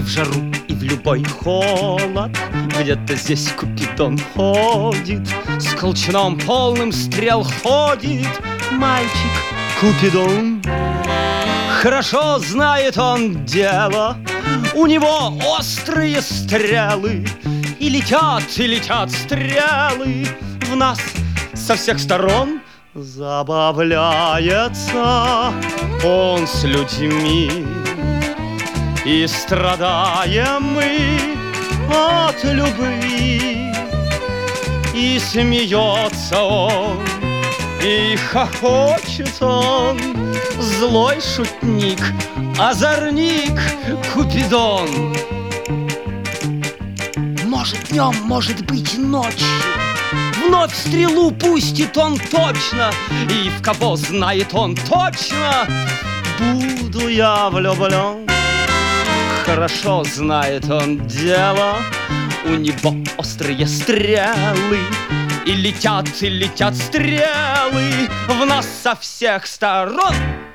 в жару, и в любой холод. Где-то здесь Купидон ходит, с колчаном полным стрел ходит мальчик Купидон. Хорошо знает он дело, у него острые стрелы, и летят стрелы в нас со всех сторон. Забавляется он с людьми, и страдаем мы от любви. И смеется он, и хохочет он, злой шутник, озорник Купидон. Может днем, может быть ночью, вновь стрелу пустит он точно, и в кого знает он точно, буду я влюблен. Хорошо знает он дело, у него острые стрелы, и летят стрелы в нас со всех сторон.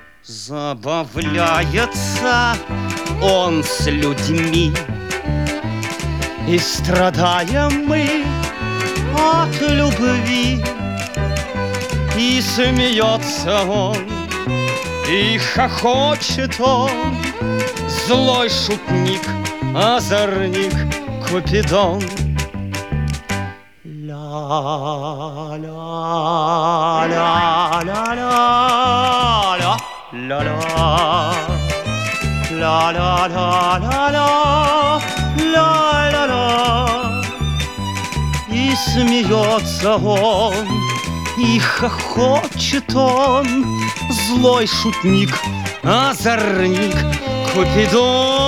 Забавляется он с людьми, и страдаем мы от любви. И смеется он, и хохочет он, злой шутник, озорник Купидон. И смеется он, и хохочет он, злой шутник, озорник Купидон.